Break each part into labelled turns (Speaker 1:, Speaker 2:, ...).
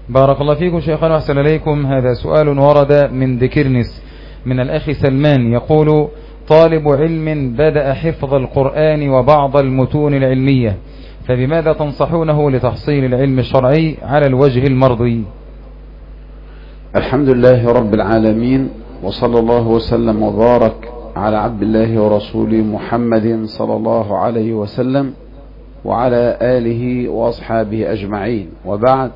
Speaker 1: بارك الله فيكم شيخنا وأحسن إليكم. هذا سؤال ورد من دكرنس من الأخ سلمان يقول: طالب علم بدأ حفظ القرآن وبعض المتون العلمية، فبماذا تنصحونه لتحصيل العلم الشرعي على الوجه المرضي؟
Speaker 2: الحمد لله رب العالمين، وصلى الله وسلم وبارك على عبد الله ورسوله محمد صلى الله عليه وسلم وعلى آله وأصحابه أجمعين، وبعد،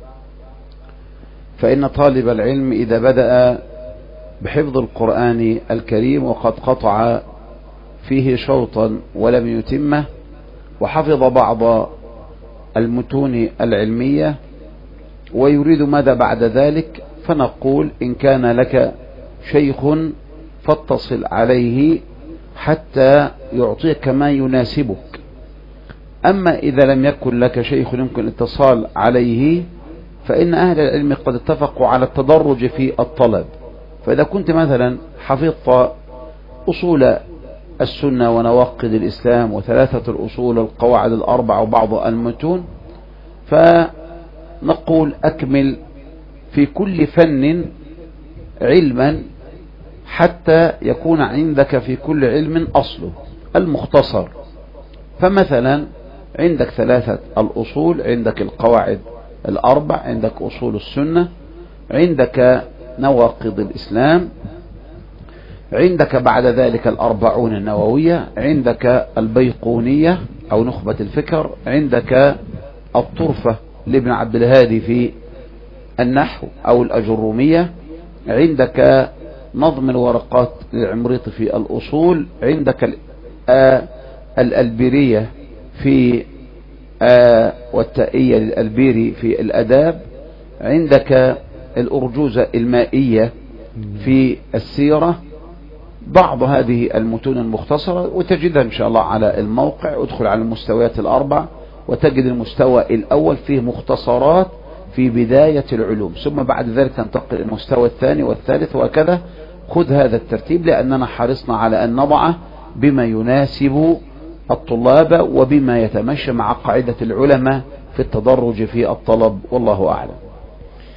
Speaker 2: فإن طالب العلم إذا بدأ بحفظ القرآن الكريم وقد قطع فيه شوطا ولم يتمه، وحفظ بعض المتون العلمية ويريد ماذا بعد ذلك، فنقول: إن كان لك شيخ فاتصل عليه حتى يعطيك ما يناسبك. أما إذا لم يكن لك شيخ يمكن الاتصال عليه، فإن أهل العلم قد اتفقوا على التدرج في الطلب. فإذا كنت مثلا حفظت أصول السنة ونواقض الإسلام وثلاثة الأصول القواعد الأربع وبعض المتون، فنقول: أكمل في كل فن علما حتى يكون عندك في كل علم أصله المختصر. فمثلا عندك ثلاثة الأصول، عندك القواعد الأربع، عندك أصول السنة، عندك نواقض الإسلام، عندك بعد ذلك الأربعون النووية، عندك البيقونية أو نخبة الفكر، عندك الطرفة لابن عبد الهادي في النحو أو الأجرومية، عندك نظم الورقات للعمريطي في الأصول، عندك الألبيرية في والتائية للألبيري في الأداب، عندك الأرجوزة المائية في السيرة. بعض هذه المتون المختصرة وتجدها إن شاء الله على الموقع. ادخل على المستويات الأربع وتجد المستوى الأول فيه مختصرات في بداية العلوم، ثم بعد ذلك تنتقل المستوى الثاني والثالث وكذا. خذ هذا الترتيب لأننا حرصنا على أن نضعه بما يناسب الطلاب وبما يتمشى مع قاعدة العلماء في التدرج في الطلب، والله أعلم.